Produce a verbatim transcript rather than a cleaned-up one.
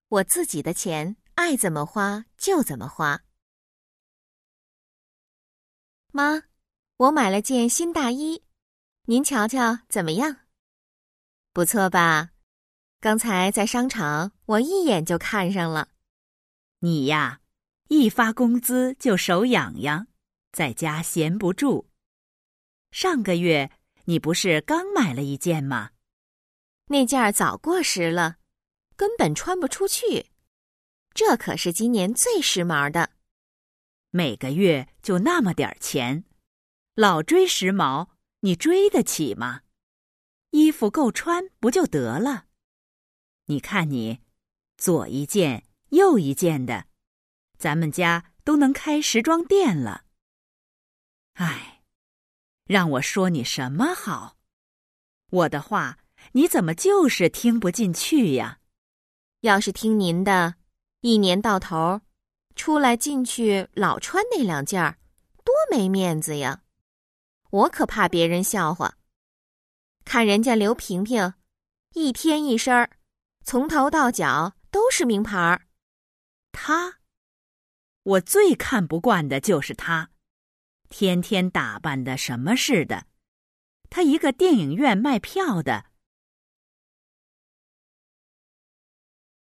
我自己的钱爱怎么花就怎么花。妈，我买了件新大衣，您瞧瞧怎么样？不错吧？刚才在商场，我一眼就看上了。 你呀，一发工资就手痒痒，在家闲不住。上个月你不是刚买了一件吗？ 那件儿早过时了，根本穿不出去。这可是今年最时髦的。 每个月就那么点儿钱，老追时髦，你追得起吗？衣服够穿不就得了？你看你，左一件右一件的，咱们家都能开时装店了。唉，让我说你什么好？我的话你怎么就是听不进去呀？ 要是听您的，一年到头出来进去老穿那两件儿，多没面子呀！我可怕别人笑话。看人家刘萍萍，一天一身儿，从头到脚都是名牌儿。 她，我最看不惯的就是她，天天打扮的什么似的。她一个电影院卖票的，